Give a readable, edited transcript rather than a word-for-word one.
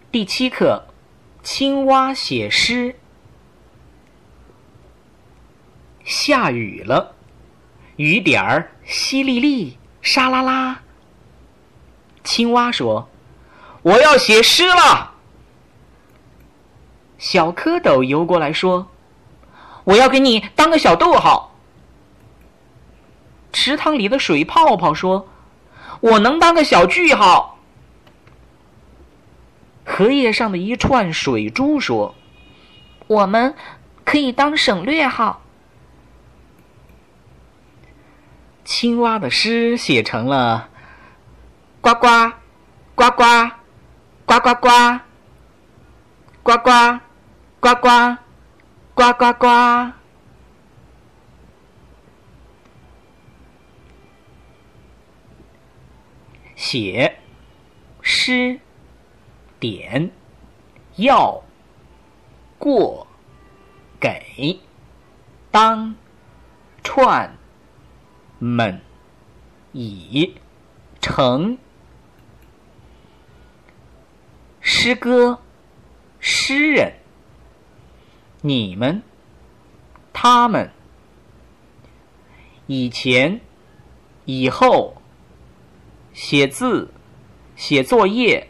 第7课，青蛙写诗。下雨了，雨点儿淅沥沥，沙啦啦。青蛙说：“我要写诗了。”小蝌蚪游过来说：“我要给你当个小逗号。”池塘里的水泡泡说：“我能当个小句号。”荷叶上的一串水珠说：“ 我们可以当省略号。” 青蛙的诗写成了呱呱呱呱呱呱呱呱呱呱呱呱呱呱。写诗点要过给当串们以成。诗歌诗人你们他们以前以后写字写作业